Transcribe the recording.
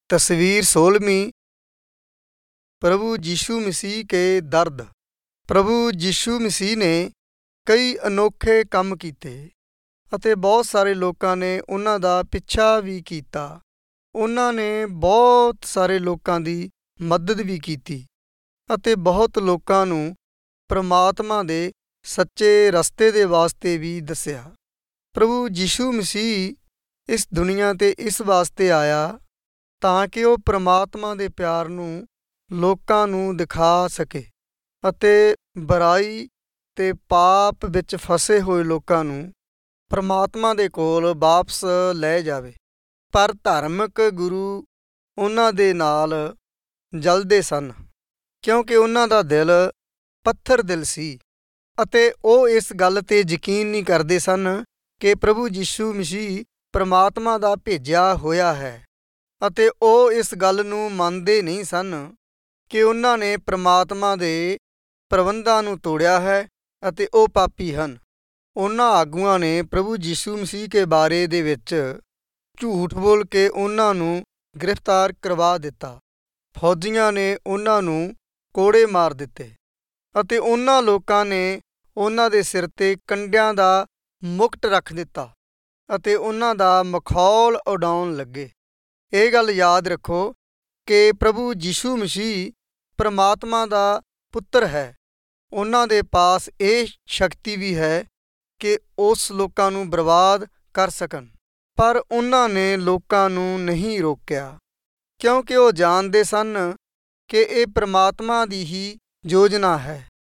तस्वीर 16वीं। प्रभु यीशु मसीह के दर्द। प्रभु यीशु मसीह ने कई अनोखे ਕੰਮ ਕੀਤੇ ਅਤੇ ਬਹੁਤ ਸਾਰੇ ਲੋਕਾਂ ਨੇ ਉਹਨਾਂ ਦਾ ਪਿੱਛਾ ਵੀ ਕੀਤਾ। ਉਹਨਾਂ ਨੇ ਬਹੁਤ ਸਾਰੇ ਲੋਕਾਂ ਦੀ ਮਦਦ ਵੀ ਕੀਤੀ ਅਤੇ ਬਹੁਤ ਲੋਕਾਂ ਨੂੰ ਪਰਮਾਤਮਾ ਦੇ ਸੱਚੇ ਰਸਤੇ ਦੇ ਵਾਸਤੇ ਵੀ ਦੱਸਿਆ। ਪ੍ਰਭੂ ਯੀਸ਼ੂ ਮਸੀਹ ਇਸ ਦੁਨੀਆ 'ਤੇ ਇਸ ਵਾਸਤੇ ਆਇਆ ਤਾਂ ਕਿ ਉਹ ਪਰਮਾਤਮਾ ਦੇ ਪਿਆਰ ਨੂੰ ਲੋਕਾਂ ਨੂੰ ਦਿਖਾ ਸਕੇ ਅਤੇ ਬੁਰਾਈ ਅਤੇ ਪਾਪ ਵਿੱਚ ਫਸੇ ਹੋਏ ਲੋਕਾਂ ਨੂੰ ਪਰਮਾਤਮਾ ਦੇ ਕੋਲ ਵਾਪਸ ਲੈ ਜਾਵੇ। ਪਰ ਧਾਰਮਿਕ ਗੁਰੂ ਉਹਨਾਂ ਦੇ ਨਾਲ ਜਲਦੇ ਸਨ ਕਿਉਂਕਿ ਉਹਨਾਂ ਦਾ ਦਿਲ ਪੱਥਰ ਦਿਲ ਸੀ ਅਤੇ ਉਹ ਇਸ ਗੱਲ 'ਤੇ ਯਕੀਨ ਨਹੀਂ ਕਰਦੇ ਸਨ ਕਿ ਪ੍ਰਭੂ ਯੀਸ਼ੂ ਮਸੀਹ ਪਰਮਾਤਮਾ ਦਾ ਭੇਜਿਆ ਹੋਇਆ ਹੈ ਅਤੇ ਉਹ ਇਸ ਗੱਲ ਨੂੰ ਮੰਨਦੇ ਨਹੀਂ ਸਨ ਕਿ ਉਹਨਾਂ ਨੇ ਪਰਮਾਤਮਾ ਦੇ ਪ੍ਰਬੰਧਾਂ ਨੂੰ ਤੋੜਿਆ ਹੈ ਅਤੇ ਉਹ ਪਾਪੀ ਹਨ। ਉਹਨਾਂ ਆਗੂਆਂ ਨੇ ਪ੍ਰਭੂ ਯੀਸ਼ੂ ਮਸੀਹ ਦੇ ਬਾਰੇ ਦੇ ਵਿੱਚ ਝੂਠ ਬੋਲ ਕੇ ਉਹਨਾਂ ਨੂੰ ਗ੍ਰਿਫਤਾਰ ਕਰਵਾ ਦਿੱਤਾ। ਫੌਜੀਆਂ ਨੇ ਉਹਨਾਂ ਨੂੰ ਕੋੜੇ ਮਾਰ ਦਿੱਤੇ ਅਤੇ ਉਹਨਾਂ ਲੋਕਾਂ ਨੇ ਉਹਨਾਂ ਦੇ ਸਿਰ 'ਤੇ ਕੰਡਿਆਂ ਦਾ ਮੁਕਟ ਰੱਖ ਦਿੱਤਾ ਅਤੇ ਉਹਨਾਂ ਦਾ ਮਖੌਲ ਉਡਾਉਣ ਲੱਗੇ। ਇਹ ਗੱਲ ਯਾਦ ਰੱਖੋ ਕਿ ਪ੍ਰਭੂ ਯੀਸ਼ੂ ਮਸੀਹ ਪਰਮਾਤਮਾ ਦਾ ਪੁੱਤਰ ਹੈ। ਉਹਨਾਂ ਦੇ ਪਾਸ ਇਹ ਸ਼ਕਤੀ ਵੀ ਹੈ ਕਿ ਉਸ ਲੋਕਾਂ ਨੂੰ ਬਰਬਾਦ ਕਰ ਸਕਣ, ਪਰ ਉਹਨਾਂ ਨੇ ਲੋਕਾਂ ਨੂੰ ਨਹੀਂ ਰੋਕਿਆ ਕਿਉਂਕਿ ਉਹ ਜਾਣਦੇ ਸਨ ਕਿ ਇਹ ਪਰਮਾਤਮਾ ਦੀ ਹੀ ਯੋਜਨਾ ਹੈ